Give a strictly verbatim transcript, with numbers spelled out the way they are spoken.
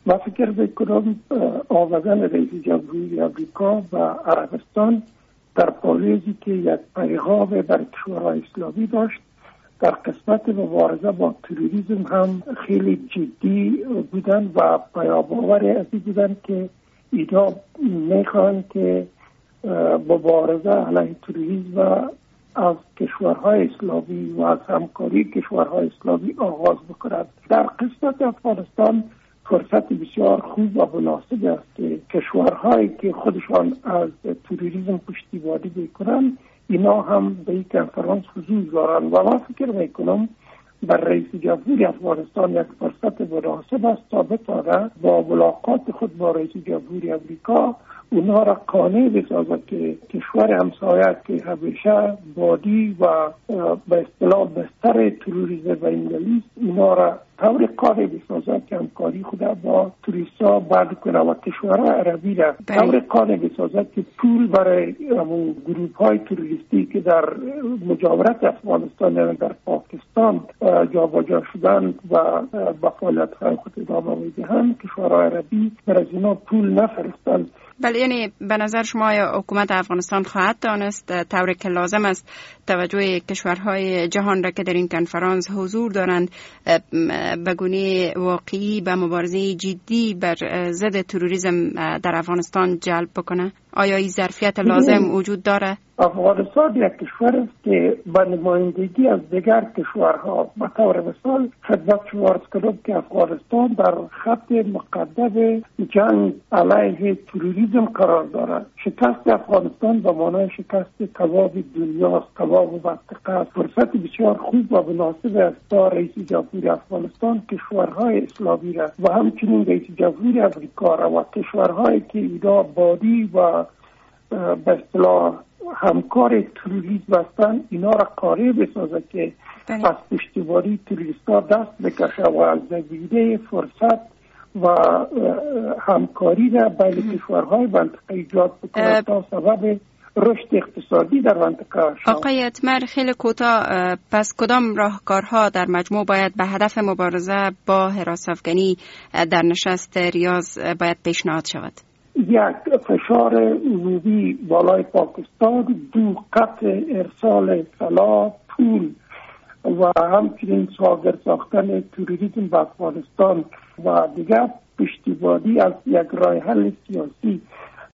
من فکر میکنم آمدن رئیس جمهوری آمریکا و عربستان در پالیزی که یک پیغام بر کشورهای اسلامی داشت، در قسمت مبارزه با تروریسم هم خیلی جدی بودن و پیام‌آور از این بودن که اینا میخوان که مبارزه علیه تروریسم و از کشورهای اسلامی و از همکاری کشورهای اسلامی آغاز بکنند. در قسمت افغانستان فرصت بسیار خوب و مناسب است که کشورهایی که خودشان از تروریسم پشتیبانی میکنند اینا هم به این کنفرانس حضور دارند و من فکر میکنم بر رئیس جمهوری افغانستان یک فرصت مناسب است تا بتواند با ملاقات خود با رئیس جمهوری امریکا اونا را قانع بسازد که کشور همسایه که همیشه بادی و به اصطلاح بستر تروریسم و انگلیس اینا را طور قانع بسازد که همکاری خود با توریستا بعد کنه و کشورهای عربی را طور قانع بسازد که پول برای همون گروه های تروریستی که در مجاورت افغانستان یعنی در پاکستان جابجا شدن و با فعالیت های خود ادامه میدهند کشورهای عربی بر از اینا پول نفرستند. بله، یعنی به نظر شما حکومت افغانستان خواهد دانست طوری که لازم است توجه کشورهای جهان را که در این کنفرانس حضور دارند به گونه واقعی به مبارزه جدی بر ضد تروریسم در افغانستان جلب بکنه؟ آیا این ظرفیت لازم وجود داره؟ افغانستان یک کشور است که به نمایندگی از دیگر کشورها به طور مثال خدمت شما عرض کنم که افغانستان در خط مقدم جنگ علیه تروریسم قرار دارد. شکست افغانستان به معنای شکست تمام دنیاست، تمام منطقه. فرصت بسیار خوب و مناسب است تا رئیس جمهوری افغانستان کشورهای اسلامی را و همچنین رئیس جمهوری امریکا را و کشورهایی که اینا بادی و به اصطلاح همکار تروریسم هستند اینا را قانع بسازه که از پشتیبانی تروریستا دست بکشه و از زمینه فرصت و همکاری را بین کشورهای منطقه ایجاد بکنه تا سبب رشد اقتصادی در منطقه شد. آقای اتمر، خیلی کوتاه، پس کدام راهکارها در مجموع باید به هدف مبارزه با حراس افغانی در نشست ریاض باید پیشنهاد شود؟ یک، فشار عمومی بالای پاکستان، دو، قطع ارسال سلاح، پول و همچنین صادر ساختن تروریسم به افغانستان و دیگر پشتیبانی از یک راه حل سیاسی